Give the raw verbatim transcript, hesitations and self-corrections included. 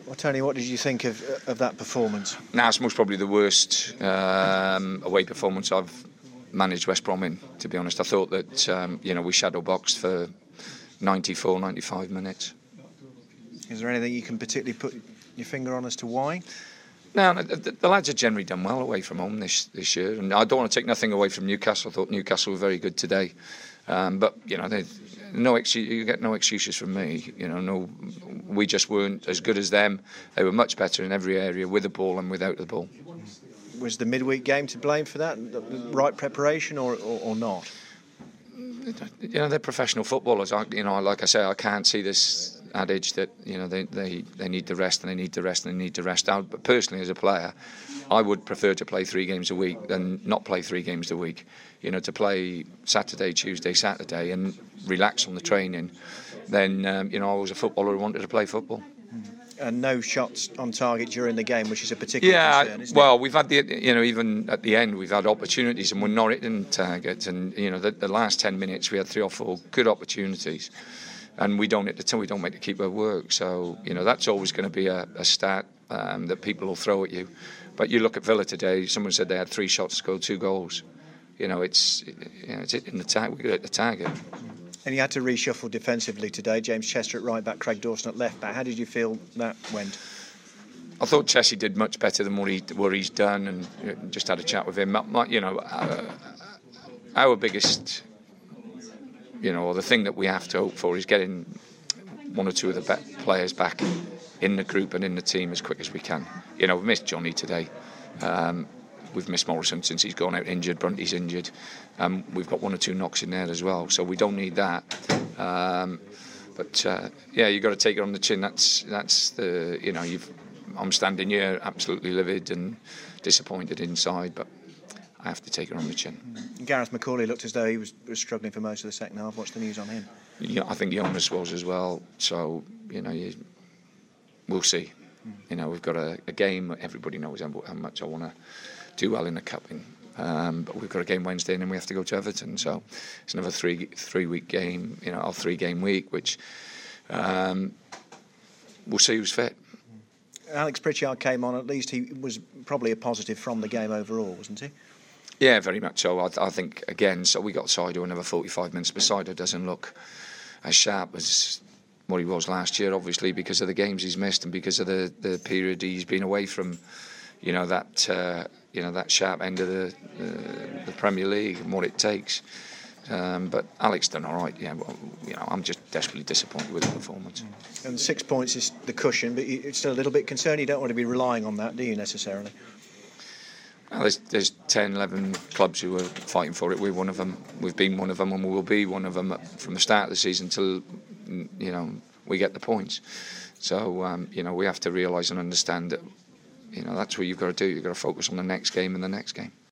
Well, Tony, what did you think of of that performance? Now, it's most probably the worst um, away performance I've managed West Brom in, to be honest. I thought that um, you know we shadow boxed for ninety-four, ninety-five minutes. Is there anything you can particularly put your finger on as to why? No, the, the lads have generally done well away from home this this year, and I don't want to take nothing away from Newcastle. I thought Newcastle were very good today, um, but you know they. No excuse, you get no excuses from me. You know, no, we just weren't as good as them. They were much better in every area, with the ball and without the ball. Was the midweek game to blame for that? The right preparation, or, or, or not? You know, they're professional footballers. I, you know, like I say, I can't see this adage that you know they, they, they need the rest and they need the rest and they need the rest out. But personally, as a player, I would prefer to play three games a week than not play three games a week. You know, to play Saturday, Tuesday, Saturday, and relax on the training. Then um, you know, I was a footballer who wanted to play football. And no shots on target during the game, which is a particular yeah, concern, isn't well, it? we've had the, you know, even at the end, we've had opportunities and we're not hitting targets. And you know, the, the last ten minutes, we had three or four good opportunities, and we don't hit the t- we don't make the keeper work. So you know, that's always going to be a, a stat um, that people will throw at you. But you look at Villa today. Someone said they had three shots to goal, two goals. You know, it's you know, it's hitting the target. We got to hit the target. And you had to reshuffle defensively today. James Chester at right back, Craig Dawson at left back. How did you feel that went? I thought Chelsea did much better than what he what he's done, and you know, just had a chat with him. You know, our, our biggest, you know, the thing that we have to hope for is getting one or two of the be- players back in the group and in the team as quick as we can. You know, we've missed Johnny today. Um, we've missed Morrison since he's gone out injured. Brunty's injured. Um, we've got one or two knocks in there as well, so we don't need that. Um, but uh, yeah, you've got to take it on the chin. That's that's the you know you've. I'm standing here absolutely livid and disappointed inside, but I have to take it on the chin. Gareth McCauley looked as though he was, was struggling for most of the second half. What's the news on him? Yeah, I think Jonas was as well. So you know, you, we'll see. Mm. You know, we've got a, a game. Everybody knows how, how much I want to do well in the cupping. Um, but we've got a game Wednesday and then we have to go to Everton. So it's another three three week game. You know, our three game week, which um, we'll see who's fit. Alex Pritchard came on. At least he was probably a positive from the game overall, wasn't he? Yeah, very much so. I, I think, again, so we got Saido another forty-five minutes, but Saido doesn't look as sharp as what he was last year, obviously, because of the games he's missed and because of the, the period he's been away from, you know, that uh, you know that sharp end of the, uh, the Premier League and what it takes. Um, but Alex done all right. Yeah, well, you know, I'm just desperately disappointed with the performance. And six points is the cushion, but it's still a little bit concerned. You don't want to be relying on that, do you, necessarily? Well, there's, there's ten, eleven clubs who are fighting for it. We're one of them. We've been one of them, and we will be one of them from the start of the season till you know we get the points. So um, you know we have to realise and understand that you know that's what you've got to do. You've got to focus on the next game and the next game.